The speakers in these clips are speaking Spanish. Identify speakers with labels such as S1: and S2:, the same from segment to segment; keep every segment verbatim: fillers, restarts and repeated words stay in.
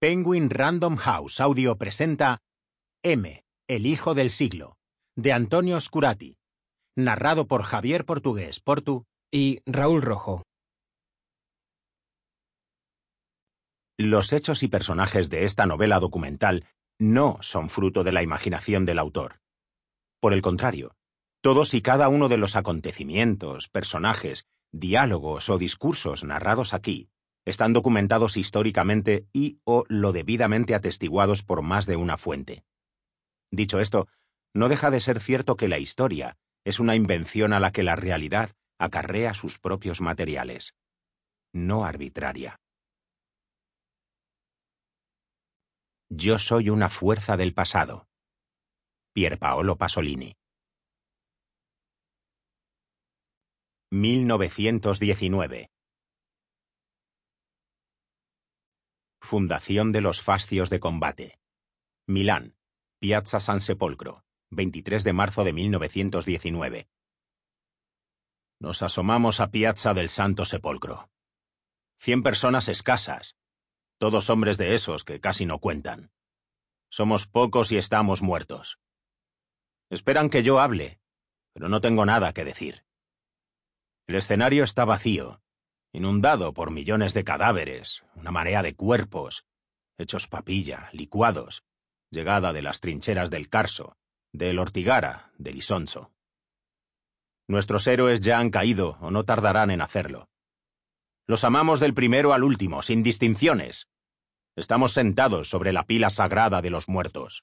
S1: Penguin Random House Audio presenta M, el hijo del siglo, de Antonio Scurati, narrado por Javier Portugués Portu
S2: y Raúl Rojo.
S1: Los hechos y personajes de esta novela documental no son fruto de la imaginación del autor. Por el contrario, todos y cada uno de los acontecimientos, personajes, diálogos o discursos narrados aquí están documentados históricamente y o lo debidamente atestiguados por más de una fuente. Dicho esto, no deja de ser cierto que la historia es una invención a la que la realidad acarrea sus propios materiales, no arbitraria. Yo soy una fuerza del pasado. Pierpaolo Pasolini. mil novecientos diecinueve. Fundación de los Fascios de Combate. Milán, Piazza San Sepolcro, veintitrés de marzo de mil novecientos diecinueve. Nos asomamos a Piazza del Santo Sepolcro. Cien personas escasas, todos hombres de esos que casi no cuentan. Somos pocos y estamos muertos. Esperan que yo hable, pero no tengo nada que decir. El escenario está vacío, inundado por millones de cadáveres, una marea de cuerpos, hechos papilla, licuados, llegada de las trincheras del Carso, del Ortigara, del Isonzo. Nuestros héroes ya han caído o no tardarán en hacerlo. Los amamos del primero al último, sin distinciones. Estamos sentados sobre la pila sagrada de los muertos.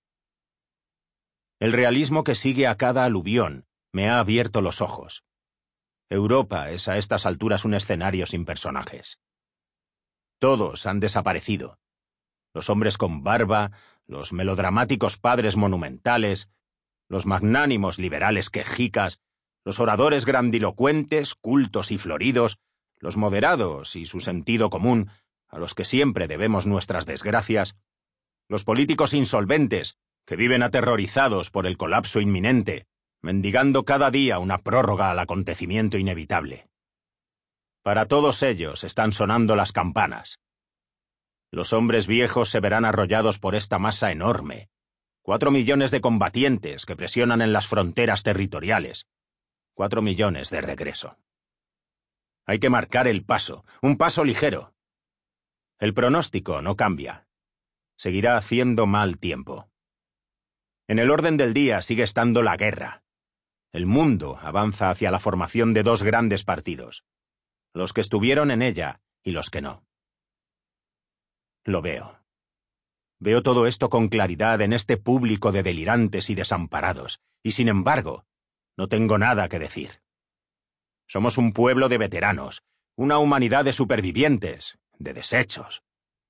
S1: El realismo que sigue a cada aluvión me ha abierto los ojos. Europa es a estas alturas un escenario sin personajes. Todos han desaparecido. Los hombres con barba, los melodramáticos padres monumentales, los magnánimos liberales quejicas, los oradores grandilocuentes, cultos y floridos, los moderados y su sentido común, a los que siempre debemos nuestras desgracias, los políticos insolventes, que viven aterrorizados por el colapso inminente, mendigando cada día una prórroga al acontecimiento inevitable. Para todos ellos están sonando las campanas. Los hombres viejos se verán arrollados por esta masa enorme, cuatro millones de combatientes que presionan en las fronteras territoriales, cuatro millones de regreso. Hay que marcar el paso, un paso ligero. El pronóstico no cambia. Seguirá haciendo mal tiempo. En el orden del día sigue estando la guerra. El mundo avanza hacia la formación de dos grandes partidos, los que estuvieron en ella y los que no. Lo veo. Veo todo esto con claridad en este público de delirantes y desamparados, y sin embargo, no tengo nada que decir. Somos un pueblo de veteranos, una humanidad de supervivientes, de desechos.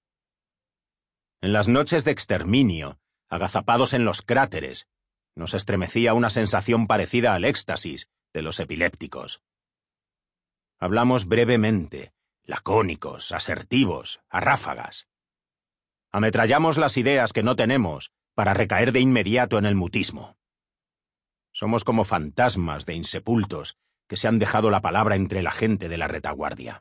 S1: En las noches de exterminio, agazapados en los cráteres, nos estremecía una sensación parecida al éxtasis de los epilépticos. Hablamos brevemente, lacónicos, asertivos, a ráfagas. Ametrallamos las ideas que no tenemos para recaer de inmediato en el mutismo. Somos como fantasmas de insepultos que se han dejado la palabra entre la gente de la retaguardia.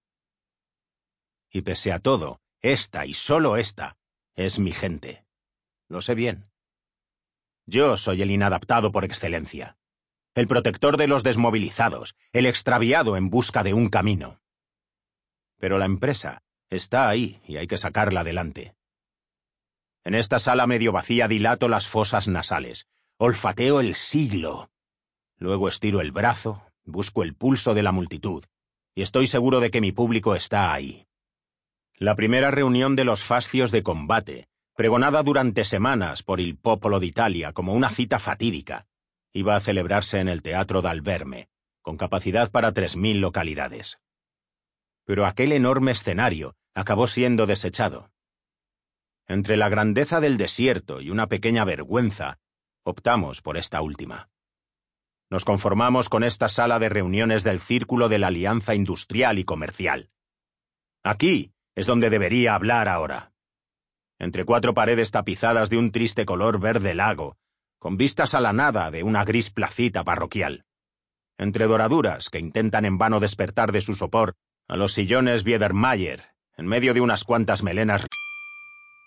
S1: Y pese a todo, esta y solo esta es mi gente. Lo sé bien. Yo soy el inadaptado por excelencia, el protector de los desmovilizados, el extraviado en busca de un camino. Pero la empresa está ahí y hay que sacarla adelante. En esta sala medio vacía dilato las fosas nasales, olfateo el siglo. Luego estiro el brazo, busco el pulso de la multitud, y estoy seguro de que mi público está ahí. La primera reunión de los Fascios de Combate, pregonada durante semanas por il Popolo d'Italia como una cita fatídica, iba a celebrarse en el Teatro dal Verme, con capacidad para tres mil localidades. Pero aquel enorme escenario acabó siendo desechado. Entre la grandeza del desierto y una pequeña vergüenza, optamos por esta última. Nos conformamos con esta sala de reuniones del Círculo de la Alianza Industrial y Comercial. Aquí es donde debería hablar ahora. Entre cuatro paredes tapizadas de un triste color verde lago, con vistas a la nada de una gris placita parroquial. Entre doraduras que intentan en vano despertar de su sopor a los sillones Biedermeier, en medio de unas cuantas melenas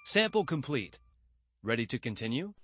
S2: Sample complete. Ready to continue?